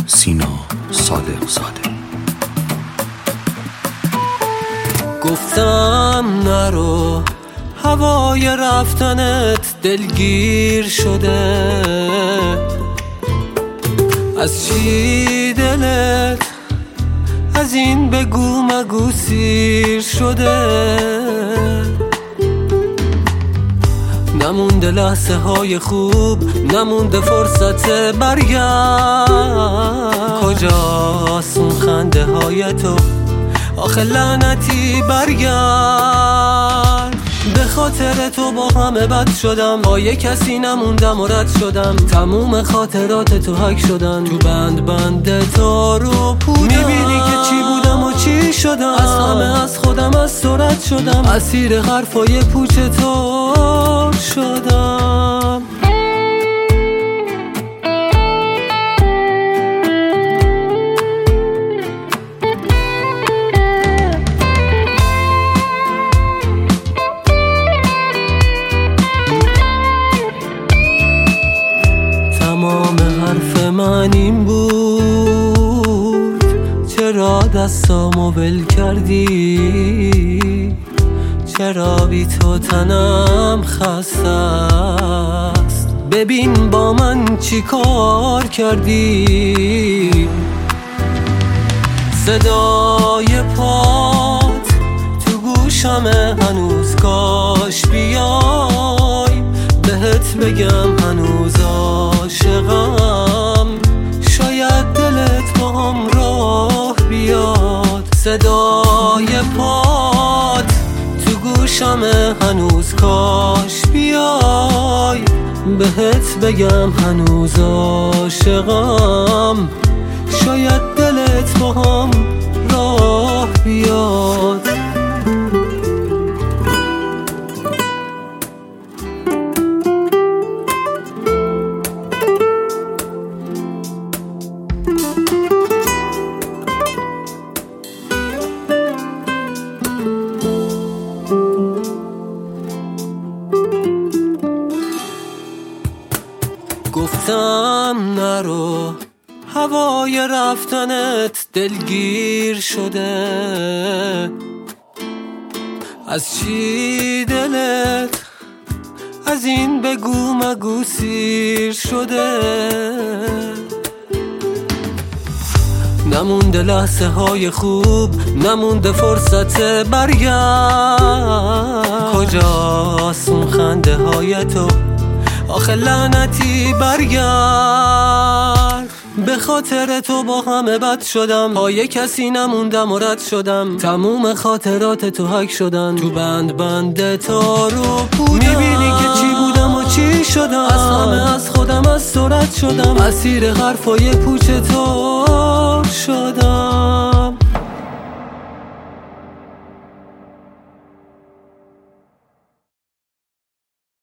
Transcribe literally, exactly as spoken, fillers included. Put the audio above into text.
سینا صادق زاده. گفتم نرو، هوای رفتنت دلگیر شده. از چی دلت از این بگو مگو سیر شده؟ نمونده لحظه های خوب، نمونده فرصت برگرد. کجاست اون خنده های تو آخه لعنتی؟ برگرد. به خاطر تو با همه بد شدم، با یه کسی نموندم و رد شدم. تموم خاطرات تو حک شدن، تو بند بند تارو پودم. میبینی که چی بودم و چی شدم، از همه از خودم از تو رد شدم. اسیر حرفای پوچ تو شدم. تمام حرف من این بود، چرا دستامو ول کردی؟ چرا بی تو تنم خسته است؟ ببین با من چی کار کردی. صدای پات تو گوشمه هنوز، کاش بیای بهت بگم هنوز عاشقم. شاید دلت با هم راه بیاد. صدای پات تو گوشمه هنوز، کاش بیای بهت بگم هنوز عاشقم. شاید دلت با هم راه بیاد. گفتم نرو، هوای رفتنت دلگیر شده. از چی دلت از این بگو مگو سیر شده؟ نمونده لحظه های خوب، نمونده فرصت برگرد. کجاست اون خنده های تو آخه لعنتی؟ برگرد. به خاطر تو با همه بد شدم، با یه کسی نموندم و رد شدم. تموم خاطرات تو حک شدن، تو بند بند تارو پودم. میبینی که چی بودم و چی شدم، از همه از خودم از تو رد شدم. اسیر حرفای پوچ تو شدم.